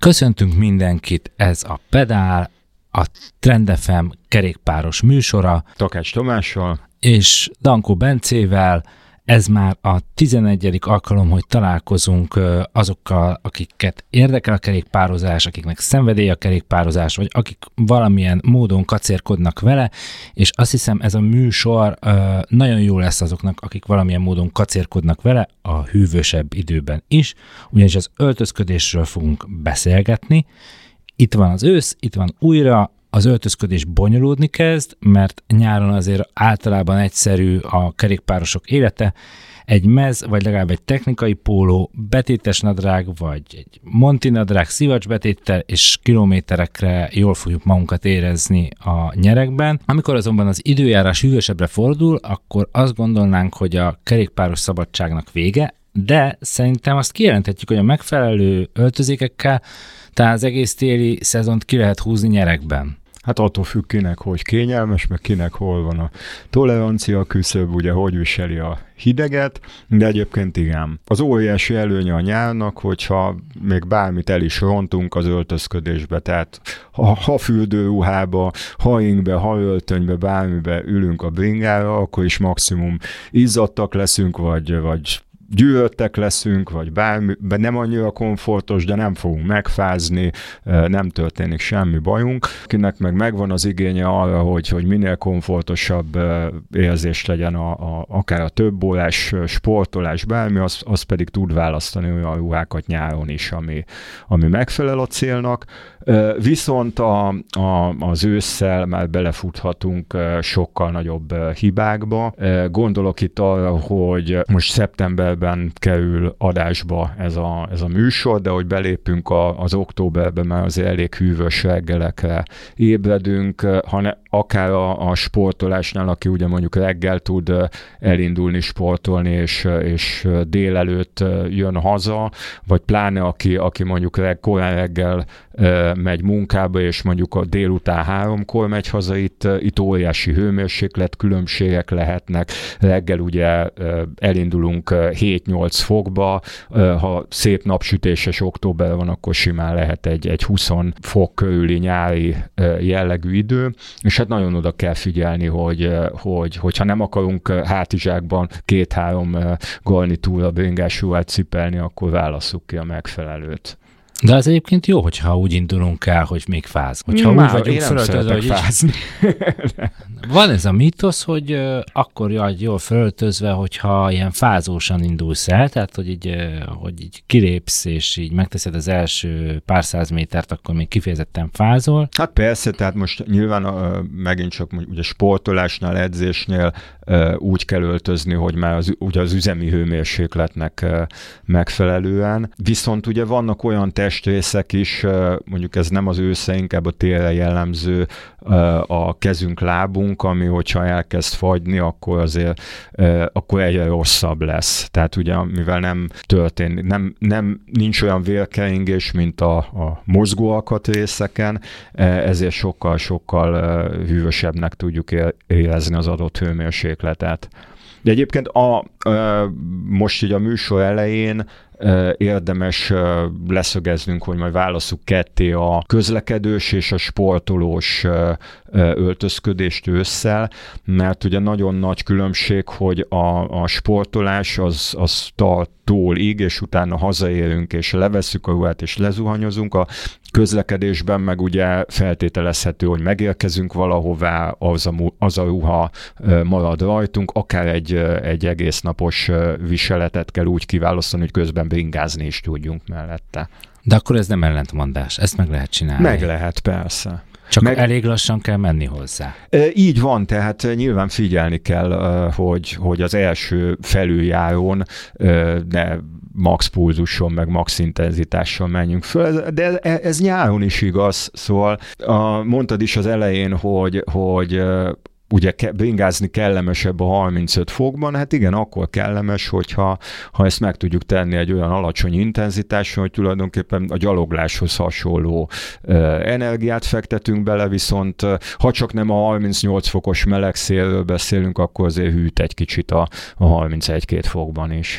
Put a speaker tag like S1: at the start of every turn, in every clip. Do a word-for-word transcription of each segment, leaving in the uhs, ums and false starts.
S1: Köszöntünk mindenkit, ez a Pedál, a Trend ef em kerékpáros műsora.
S2: Takács Tamással.
S1: És Dankó Bencével. Ez már a tizenegyedik alkalom, hogy találkozunk azokkal, akiket érdekel a kerékpározás, akiknek szenvedély a kerékpározás, vagy akik valamilyen módon kacérkodnak vele, és azt hiszem ez a műsor nagyon jó lesz azoknak, akik valamilyen módon kacérkodnak vele a hűvösebb időben is, ugyanis az öltözködésről fogunk beszélgetni. Itt van az ősz, itt van újra, az öltözködés bonyolódni kezd, mert nyáron azért általában egyszerű a kerékpárosok élete, egy mez, vagy legalább egy technikai póló, betétes nadrág, vagy egy monti nadrág szivacsbetéttel, és kilométerekre jól fogjuk magunkat érezni a nyerekben. Amikor azonban az időjárás hűvösebbre fordul, akkor azt gondolnánk, hogy a kerékpáros szabadságnak vége, de szerintem azt kijelenthetjük, hogy a megfelelő öltözékekkel tehát az egész téli szezont ki lehet húzni nyerekben.
S2: Hát attól függ kinek, hogy kényelmes, meg kinek hol van a tolerancia küszöb, ugye hogy viseli a hideget, de egyébként igen. Az óriási előnye a nyárnak, hogyha még bármit el is rontunk az öltözködésbe, tehát ha, ha fürdőruhába, ha ingbe, ha öltönybe, bármibe ülünk a bringára, akkor is maximum izzadtak leszünk, vagy, vagy gyűröttek leszünk, vagy bármi, nem annyira komfortos, de nem fogunk megfázni, nem történik semmi bajunk. Akinek meg megvan az igénye arra, hogy, hogy minél komfortosabb érzés legyen a, a, akár a több órás sportolás, bármi, az, az pedig tud választani olyan ruhákat nyáron is, ami, ami megfelel a célnak. Viszont a, a, az ősszel már belefuthatunk sokkal nagyobb hibákba. Gondolok itt arra, hogy most szeptemberben kerül adásba ez a, ez a műsor, de hogy belépünk a, az októberben, már azért elég hűvös reggelekre ébredünk, hanem akár a, a sportolásnál, aki ugye mondjuk reggel tud elindulni sportolni, és, és délelőtt jön haza, vagy pláne aki, aki mondjuk reg, korán reggel megy munkába, és mondjuk a délután háromkor megy haza, itt, itt óriási hőmérséklet különbségek lehetnek. Reggel ugye elindulunk hét-nyolc fokba, ha szép napsütéses október van, akkor simán lehet egy, egy húsz fok körüli nyári jellegű idő, és hát nagyon oda kell figyelni, hogy, hogy hogyha nem akarunk hátizsákban két-három garnitúra bringás ruhát cipelni, akkor válasszuk ki a megfelelőt.
S1: De az egyébként jó, hogyha úgy indulunk el, hogy még fáz. Hogyha
S2: Már,
S1: úgy vagyunk fölöltözve, hogy
S2: fázni.
S1: Van ez a mítosz, hogy uh, akkor vagy jól fölöltözve, hogyha ilyen fázósan indulsz el, tehát hogy így, uh, hogy így kilépsz, és így megteszed az első pár száz métert, akkor még kifejezetten fázol.
S2: Hát persze, tehát most nyilván uh, megint csak ugye sportolásnál, edzésnél uh, úgy kell öltözni, hogy már az, ugye az üzemi hőmérsékletnek uh, megfelelően. Viszont ugye vannak olyan testrészek is, mondjuk ez nem az ősze, inkább a télre jellemző a kezünk, lábunk, ami hogyha elkezd fagyni, akkor azért akkor egyre rosszabb lesz. Tehát ugye, mivel nem történik, nem, nem nincs olyan vérkeringés, mint a, a mozgóalkatrészeken, ezért sokkal-sokkal hűvösebbnek tudjuk érezni az adott hőmérsékletet. De egyébként a, a, most így a műsor elején érdemes leszögeznünk, hogy majd válasszuk ketté a közlekedős és a sportolós öltözködést ősszel, mert ugye nagyon nagy különbség, hogy a, a sportolás az, az tartól íg, és utána hazaérünk, és levesszük a ruhát, és lezuhanyozunk. A közlekedésben meg ugye feltételezhető, hogy megérkezünk valahová, az a, az a ruha marad rajtunk, akár egy, egy egész napos viseletet kell úgy kiválasztani, hogy közben bringázni is tudjunk mellette.
S1: De akkor ez nem ellentmondás, ezt meg lehet csinálni.
S2: Meg lehet, persze.
S1: Csak
S2: meg...
S1: elég lassan kell menni hozzá.
S2: Így van, tehát nyilván figyelni kell, hogy, hogy az első felüljárón ne max pulzuson, meg max intenzitással menjünk föl, de ez, ez nyáron is igaz, szóval a, mondtad is az elején, hogy, hogy ugye ke- bringázni kellemesebb a harmincöt fokban, hát igen, akkor kellemes, hogyha ha ezt meg tudjuk tenni egy olyan alacsony intenzitáson, hogy tulajdonképpen a gyalogláshoz hasonló uh, energiát fektetünk bele, viszont uh, ha csak nem a harmincnyolc fokos meleg szélről beszélünk, akkor azért hűt egy kicsit a, a harmincegy-két fokban is.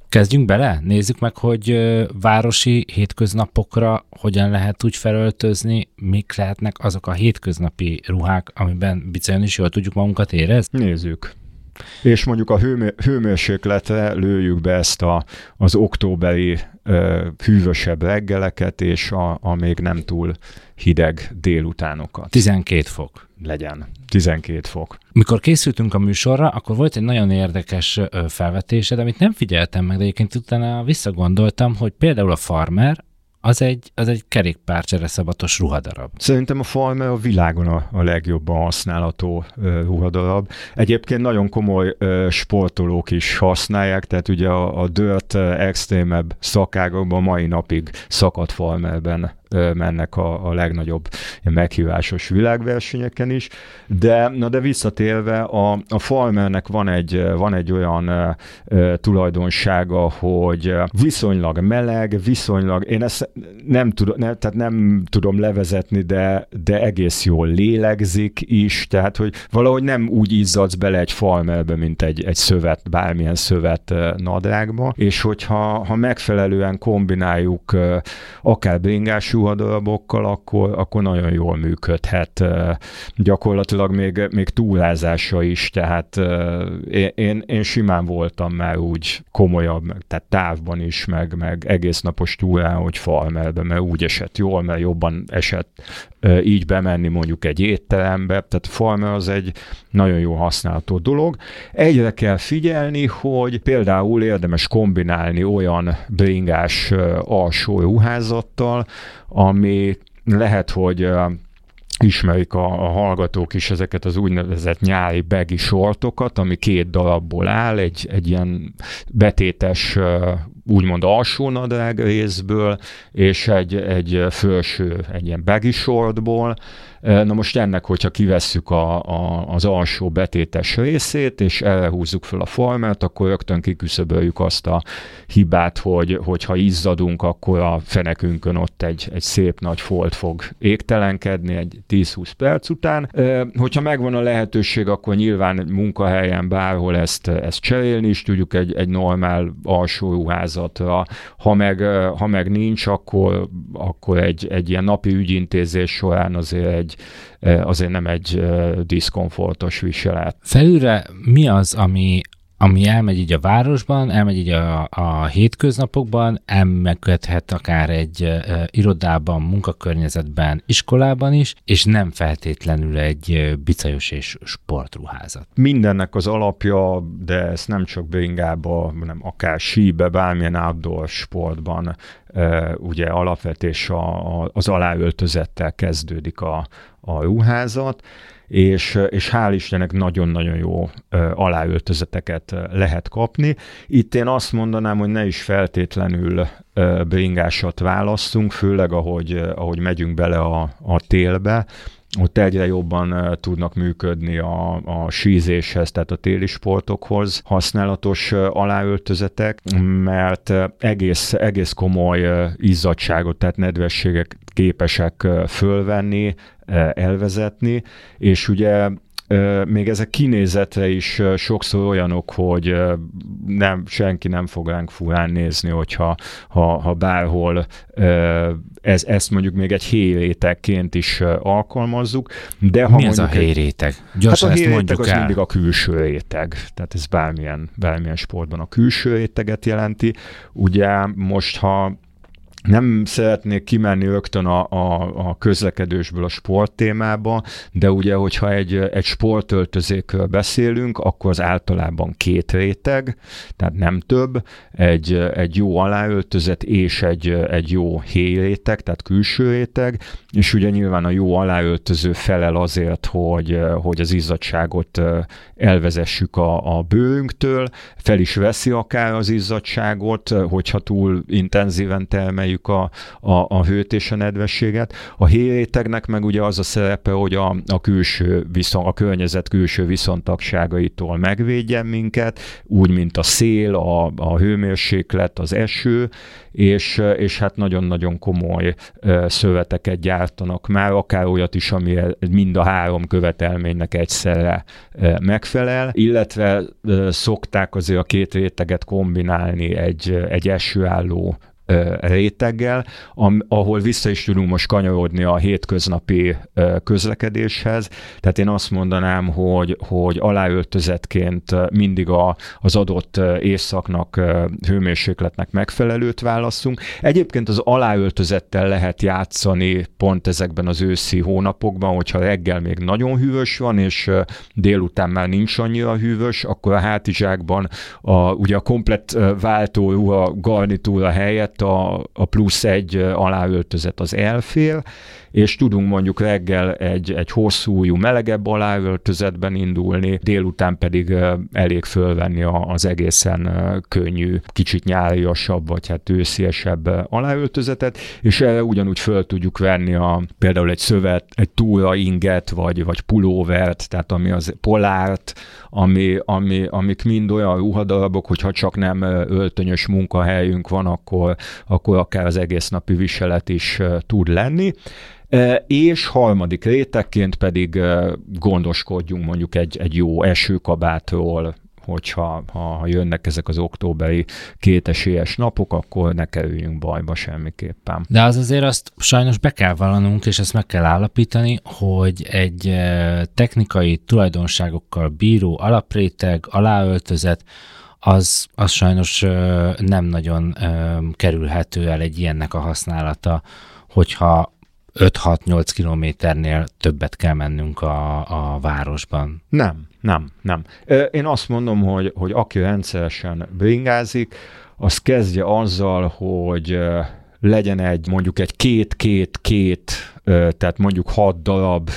S1: Kezdjünk bele? Nézzük meg, hogy városi hétköznapokra hogyan lehet úgy felöltözni, mik lehetnek azok a hétköznapi ruhák, amiben bizony is jól tudjuk magunkat érezni?
S2: Nézzük. És mondjuk a hőmé- hőmérsékletre lőjük be ezt a, az októberi ö, hűvösebb reggeleket, és a, a még nem túl hideg délutánokat.
S1: tizenkét fok.
S2: Legyen. tizenkét fok.
S1: Mikor készültünk a műsorra, akkor volt egy nagyon érdekes felvetésed, amit nem figyeltem meg, de egyébként utána visszagondoltam, hogy például a Farmer, az egy, az egy kerékpárcsere szabatos ruhadarab.
S2: Szerintem a Farmer a világon a, a legjobban használható uh, ruhadarab. Egyébként nagyon komoly uh, sportolók is használják, tehát ugye a, a Dirt uh, extrémebb szakágokban mai napig szakadt Farmerben uh, mennek a, a legnagyobb meghívásos világversenyeken is, de, na de visszatérve a, a Farmernek van egy, van egy olyan uh, uh, tulajdonsága, hogy viszonylag meleg, viszonylag, én ezt nem tudom, ne, tehát nem tudom levezetni, de, de egész jól lélegzik is, tehát hogy valahogy nem úgy izzadsz bele egy Farmerbe, mint egy, egy szövet, bármilyen szövet nadrágba, és hogyha ha megfelelően kombináljuk akár bringás ruhadarabokkal, akkor, akkor nagyon jól működhet. Gyakorlatilag még, még túrázása is, tehát én, én, én simán voltam már úgy komolyabb, tehát távban is, meg, meg egész napos túrán, hogy Farmerbe, mert úgy esett jól, mert jobban esett e, így bemenni mondjuk egy étterembe, tehát Farmer az egy nagyon jó használható dolog. Egyre kell figyelni, hogy például érdemes kombinálni olyan bringás e, alsó ruházattal, ami lehet, hogy e, ismerik a, a hallgatók is ezeket az úgynevezett nyári baggy shortokat, ami két darabból áll, egy, egy ilyen betétes úgymond alsó nadrág részből, és egy, egy felső, egy ilyen baggy shortból. Na most ennek, hogyha kivesszük a, a, az alsó betétes részét, és erre húzzuk fel a Farmert, akkor rögtön kiküszöböljük azt a hibát, hogy, hogyha izzadunk, akkor a fenekünkön ott egy, egy szép nagy folt fog égtelenkedni egy tíz-húsz perc után. Hogyha megvan a lehetőség, akkor nyilván munkahelyen bárhol ezt, ezt cserélni is tudjuk egy, egy normál alsó ruházatra. Ha meg, ha meg nincs, akkor, akkor egy, egy ilyen napi ügyintézés során azért egy azért nem egy diszkomfortos viselet.
S1: Felülre mi az, ami, ami elmegy így a városban, elmegy így a, a hétköznapokban, elmegyhet akár egy e, irodában, munkakörnyezetben, iskolában is, és nem feltétlenül egy bicajos és sportruházat.
S2: Mindennek az alapja, de ezt nem csak bringába, hanem akár síbe, bármilyen outdoor sportban, e, ugye alapvetés a, a, az aláöltözettel kezdődik a, a ruházat, és, és hál' Istennek nagyon-nagyon jó uh, aláöltözeteket uh, lehet kapni. Itt én azt mondanám, hogy ne is feltétlenül uh, bringásat választunk, főleg ahogy, uh, ahogy megyünk bele a, a télbe, ott egyre jobban uh, tudnak működni a, a sízéshez, tehát a téli sportokhoz használatos uh, aláöltözetek, mert uh, egész, egész komoly uh, izzadságot, tehát nedvességek képesek uh, fölvenni, uh, elvezetni, és ugye Uh, még ezek kinézetre is uh, sokszor olyanok, hogy uh, nem, senki nem fog ránk furán nézni, hogyha ha, ha bárhol uh, ez, ezt mondjuk még egy héjrétegként is uh, alkalmazzuk. De ha
S1: mi az a héjréteg? Gyorsan
S2: hát a
S1: ezt mondjuk
S2: az
S1: el.
S2: mindig a külső réteg, tehát ez bármilyen, bármilyen sportban a külső réteget jelenti. Ugye most, ha nem szeretnék kimenni rögtön a, a, a közlekedésből a sporttémába, de ugye, hogyha egy, egy sportöltözékről beszélünk, akkor az általában két réteg, tehát nem több, egy, egy jó aláöltözet és egy, egy jó héjréteg, tehát külső réteg, és ugye nyilván a jó aláöltöző felel azért, hogy, hogy az izzadságot elvezessük a, a bőrünktől, fel is veszi akár az izzadságot, hogyha túl intenzíven termeljük kezeljük a, a, a hőt és a nedvességet. A héjrétegnek meg ugye az a szerepe, hogy a, a külső viszont, a környezet külső viszontagságaitól megvédjen minket, úgy, mint a szél, a, a hőmérséklet, az eső, és, és hát nagyon-nagyon komoly szöveteket gyártanak már, akár olyat is, ami mind a három követelménynek egyszerre megfelel, illetve szokták azért a két réteget kombinálni egy, egy esőálló réteggel, ahol vissza is tudunk most kanyarodni a hétköznapi közlekedéshez. Tehát én azt mondanám, hogy, hogy aláöltözetként mindig a, az adott éjszaknak, hőmérsékletnek megfelelőt válasszunk. Egyébként az aláöltözettel lehet játszani pont ezekben az őszi hónapokban, hogyha reggel még nagyon hűvös van, és délután már nincs annyira hűvös, akkor a hátizsákban a, ugye a komplett váltóruha garnitúra helyett A, a plusz egy aláöltözet az elfér, és tudunk mondjuk reggel egy, egy hosszújú, melegebb aláöltözetben indulni, délután pedig elég fölvenni az egészen könnyű, kicsit nyáriasabb, vagy hát ősziesebb aláöltözetet, és erre ugyanúgy föl tudjuk venni a, például egy szövet, egy túra inget, vagy, vagy pulóvert, tehát ami az polárt, ami, ami, amik mind olyan ruhadarabok, hogyha csak nem öltönyös munkahelyünk van, akkor, akkor akár az egész napi viselet is tud lenni. És harmadik rétegként pedig gondoskodjunk mondjuk egy, egy jó esőkabátról, hogyha ha jönnek ezek az októberi kétesélyes napok, akkor ne kerüljünk bajba semmiképpen.
S1: De az azért azt sajnos be kell vallanunk, és ezt meg kell állapítani, hogy egy technikai tulajdonságokkal bíró alapréteg, aláöltözet, az, az sajnos nem nagyon kerülhető el egy ilyennek a használata, hogyha öt-hat-nyolc kilométernél többet kell mennünk a, a városban.
S2: Nem, nem, nem. Én azt mondom, hogy, hogy aki rendszeresen bringázik, az kezdje azzal, hogy legyen egy mondjuk egy két-két-két, tehát mondjuk hat darab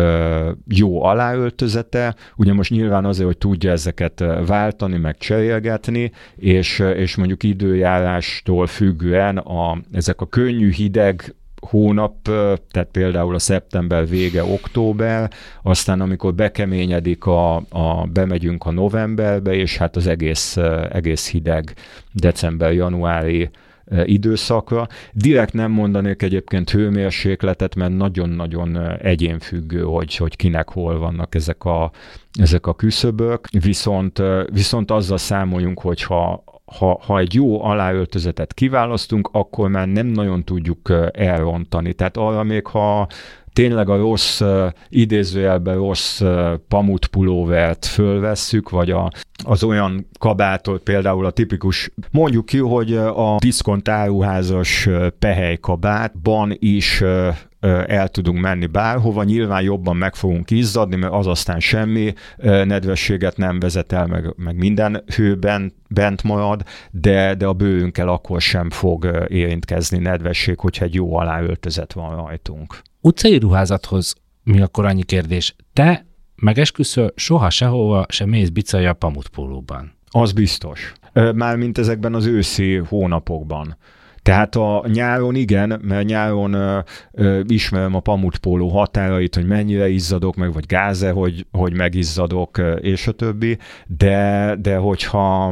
S2: jó aláöltözete. Ugye most nyilván azért, hogy tudja ezeket váltani, meg cserélgetni, és, és mondjuk időjárástól függően a, ezek a könnyű hideg hónap, tehát például a szeptember vége, október, aztán amikor bekeményedik, a, a, bemegyünk a novemberbe, és hát az egész, egész hideg december-januári időszakra. Direkt nem mondanék egyébként hőmérsékletet, mert nagyon-nagyon egyénfüggő, hogy, hogy kinek hol vannak ezek a, ezek a küszöbök, viszont, viszont azzal számoljunk, hogyha Ha, ha egy jó aláöltözetet kiválasztunk, akkor már nem nagyon tudjuk elrontani. Tehát arra még, ha tényleg a rossz, idézőjelben rossz pamutpulóvert fölvesszük, vagy a, az olyan kabátot, például a tipikus, mondjuk ki, hogy a diszkont áruházas pehelykabátban is el tudunk menni bárhova, nyilván jobban meg fogunk izzadni, mert az aztán semmi nedvességet nem vezet el, meg, meg minden hőben bent marad, de, de a bőrünkkel akkor sem fog érintkezni nedvesség, hogyha egy jó aláöltözet van rajtunk.
S1: Utcai ruházathoz mi akkor annyi kérdés? Te megesküszöl, soha sehova sem mész bicajjal pamutpólóban.
S2: Az biztos. Mármint ezekben az őszi hónapokban. Tehát a nyáron igen, mert nyáron ö, ö, ismerem a pamutpóló határait, hogy mennyire izzadok meg, vagy gáze, hogy, hogy megizzadok, és a többi, de, de hogyha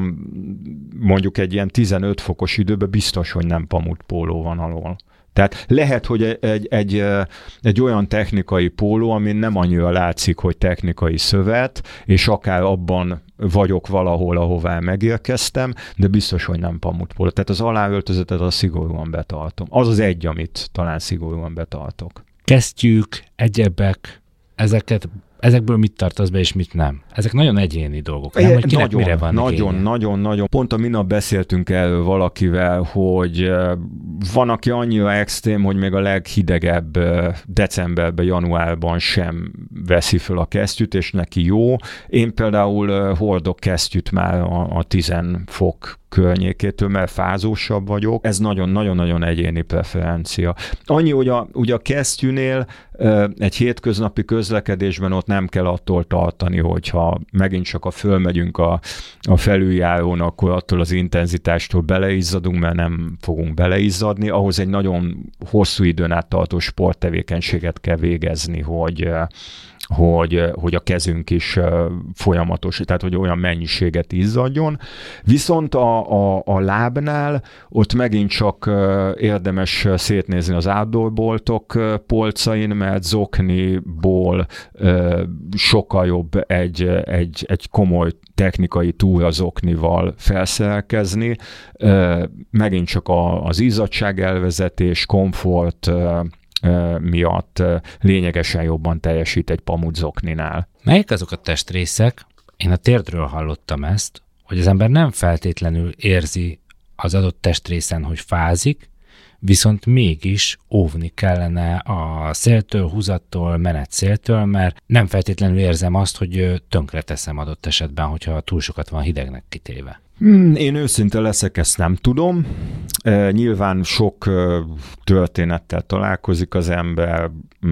S2: mondjuk egy ilyen tizenöt fokos időben biztos, hogy nem pamutpóló van alól. Tehát lehet, hogy egy, egy, egy, egy olyan technikai póló, amin nem annyira látszik, hogy technikai szövet, és akár abban vagyok valahol, ahová megérkeztem, de biztos, hogy nem pamutpóló. Tehát az aláöltözetet az szigorúan betartom. Az az egy, amit talán szigorúan betartok.
S1: Kesztyűk, egyebek, ezeket ezekből mit tartasz be, és mit nem? Ezek nagyon egyéni dolgok, nem? Hogy kinek
S2: nagyon,
S1: mire van
S2: nagyon, igénye? nagyon, nagyon. Pont a minap beszéltünk erről valakivel, hogy van, aki annyira extrém, hogy még a leghidegebb decemberben, januárban sem veszi föl a kesztyűt, és neki jó. Én például hordok kesztyűt már a, a tíz fok környékétől, mert fázósabb vagyok. Ez nagyon-nagyon-nagyon egyéni preferencia. Annyi, hogy a, ugye a kesztyűnél egy hétköznapi közlekedésben ott nem kell attól tartani, hogyha megint csak a fölmegyünk a, a felüljárón, akkor attól az intenzitástól beleizzadunk, mert nem fogunk beleizzadni. Ahhoz egy nagyon hosszú időn át tartó sporttevékenységet kell végezni, hogy Hogy, hogy a kezünk is folyamatos, tehát hogy olyan mennyiséget izzadjon. Viszont a, a, a lábnál ott megint csak érdemes szétnézni az outdoor-boltok polcain, mert zokniból sokkal jobb egy, egy, egy komoly technikai túra zoknival felszerelkezni. Megint csak az izzadságelvezetés, komfort miatt lényegesen jobban teljesít egy pamuczokninál.
S1: Melyik azok a testrészek, én a térdről hallottam ezt, hogy az ember nem feltétlenül érzi az adott testrészen, hogy fázik, viszont mégis óvni kellene a széltől, húzattól, menetszéltől, mert nem feltétlenül érzem azt, hogy tönkreteszem adott esetben, hogyha túl sokat van hidegnek kitéve.
S2: Hmm, én őszinte leszek, ezt nem tudom. E, nyilván sok e, történettel találkozik az ember.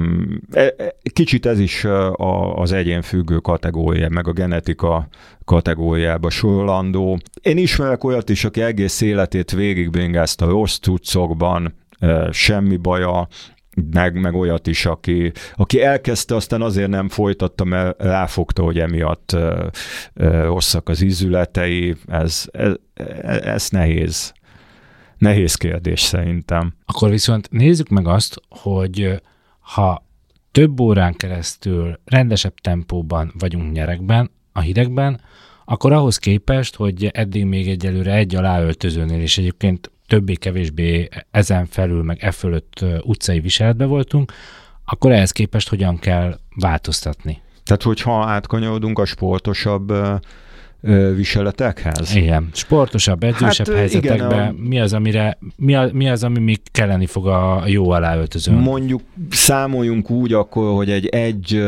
S2: E, kicsit ez is a, az egyénfüggő kategória, meg a genetika kategóriába sorolandó. Én ismerek olyat is, aki egész életét végigbringázta rossz cuccokban, e, semmi baja, meg, meg olyat is, aki, aki elkezdte, aztán azért nem folytatta, mert ráfogta, hogy emiatt ö, ö, rosszak az ízületei. Ez, ez, ez nehéz. Nehéz kérdés szerintem.
S1: Akkor viszont nézzük meg azt, hogy ha több órán keresztül rendesebb tempóban vagyunk nyeregben, a hidegben, akkor ahhoz képest, hogy eddig még egyelőre egy aláöltözőnél, és egyébként többé-kevésbé ezen felül, meg e fölött utcai viseletben voltunk, akkor ehhez képest hogyan kell változtatni?
S2: Tehát, hogyha átkanyarodunk a sportosabb viseletekhez?
S1: Igen, sportosabb, edzősebb hát, helyzetekben igen, a... mi, az, amire, mi, a, mi az, ami még kelleni fog a jó aláöltözőn?
S2: Mondjuk számoljunk úgy akkor, hogy egy egy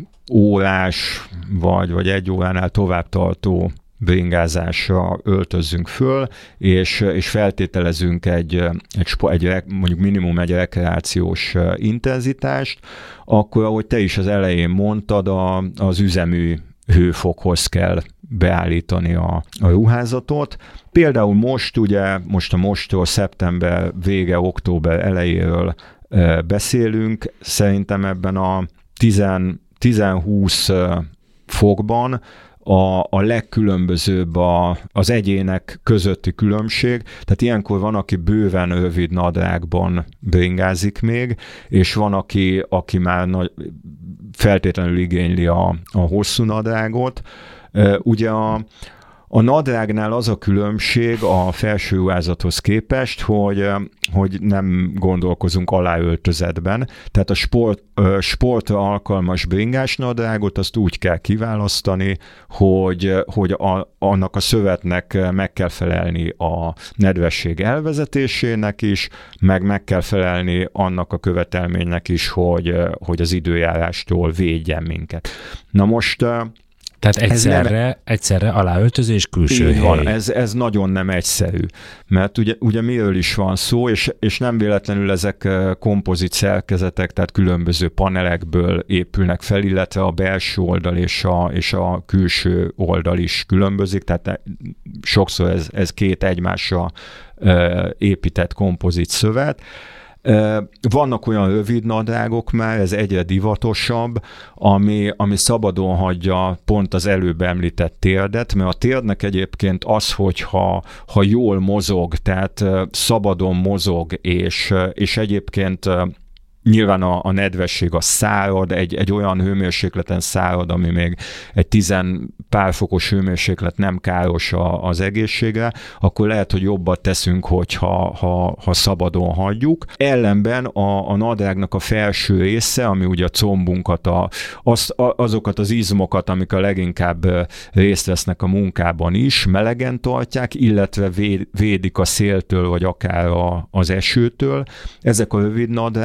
S2: órás, vagy, vagy egy óránál tovább tartó bringázásra öltözzünk föl, és, és feltételezünk egy, egy, egy, mondjuk minimum egy rekreációs intenzitást, akkor, ahogy te is az elején mondtad, a, az üzemű hőfokhoz kell beállítani a, a ruházatot. Például most, ugye, most a mostól szeptember vége, október elejéről e, beszélünk, szerintem ebben a tíz-húsz fokban A, a legkülönbözőbb a, az egyének közötti különbség. Tehát ilyenkor van, aki bőven rövid nadrágban bringázik még, és van, aki, aki már nagy, feltétlenül igényli a, a hosszú nadrágot. Ugye a A nadrágnál az a különbség a felső ruházathoz képest, hogy, hogy nem gondolkozunk aláöltözetben. Tehát a sport, sportra alkalmas bringás nadrágot azt úgy kell kiválasztani, hogy, hogy a, annak a szövetnek meg kell felelni a nedvesség elvezetésének is, meg meg kell felelni annak a követelménynek is, hogy, hogy az időjárástól védjen minket. Na most...
S1: Tehát egyszerre, nem, egyszerre aláöltöző és külső hely.
S2: Van, ez, ez nagyon nem egyszerű, mert ugye, ugye miről is van szó, és, és nem véletlenül ezek kompozit szerkezetek, tehát különböző panelekből épülnek fel, illetve a belső oldal és a, és a külső oldal is különbözik, tehát sokszor ez, ez két egymásra épített kompozit szövet. Vannak olyan rövid nadrágok már, ez egyre divatosabb, ami, ami szabadon hagyja pont az előbb említett térdet, mert a térdnek egyébként az, hogyha ha jól mozog, tehát szabadon mozog, és, és egyébként nyilván a, a nedvesség a szárad, egy, egy olyan hőmérsékleten szárad, ami még egy tizen pár fokos hőmérséklet nem káros a, az egészségre, akkor lehet, hogy jobbat teszünk, hogyha ha, ha szabadon hagyjuk. Ellenben a, a nadrágnak a felső része, ami ugye a combunkat, a, az, a, azokat az izmokat, amik a leginkább részt vesznek a munkában is, melegen tartják, illetve véd, védik a széltől, vagy akár a, az esőtől. Ezek a rövid nadrágok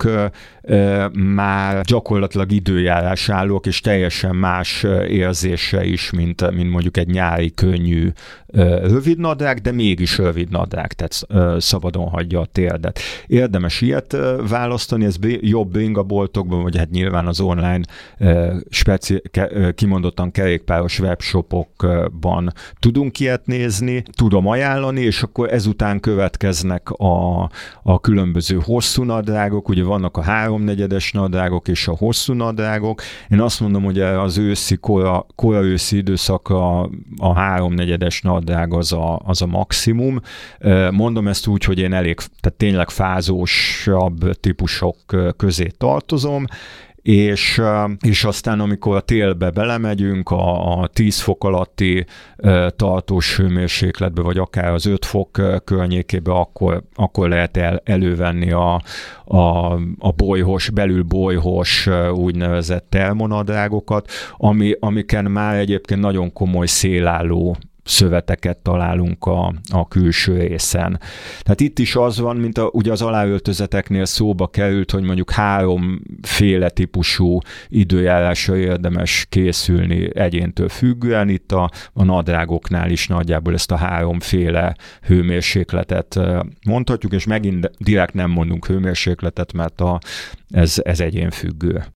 S2: azok már gyakorlatilag időjárásállók, és teljesen más érzése is, mint, mint mondjuk egy nyári könnyű rövidnadrág, de mégis rövidnadrág, tehát szabadon hagyja a térdet. Érdemes ilyet választani, ez jobb bringaboltokban, vagy hát nyilván az online speci- kimondottan kerékpáros webshopokban tudunk ilyet nézni, tudom ajánlani, és akkor ezután következnek a, a különböző hosszú nadrágok, ugye vannak a háromnegyedes nadrágok és a hosszú nadrágok. Én azt mondom, hogy az őszi, kora, kora őszi időszakra a háromnegyedes nadrág az a, az a maximum. Mondom ezt úgy, hogy én elég, tehát tényleg fázósabb típusok közé tartozom, És, és aztán, amikor a télbe belemegyünk, a, a tíz fok alatti tartós hőmérsékletbe, vagy akár az öt fok környékébe, akkor, akkor lehet el, elővenni a, a, a bolyhos, belül bolyhos úgynevezett termonadrágokat, ami, amiken már egyébként nagyon komoly szélálló szöveteket találunk a, a külső részen. Tehát itt is az van, mint a, ugye az aláöltözeteknél szóba került, hogy mondjuk háromféle típusú időjárásra érdemes készülni egyéntől függően. Itt a, a nadrágoknál is nagyjából ezt a háromféle hőmérsékletet mondhatjuk, és megint direkt nem mondunk hőmérsékletet, mert a, ez, ez egyénfüggő.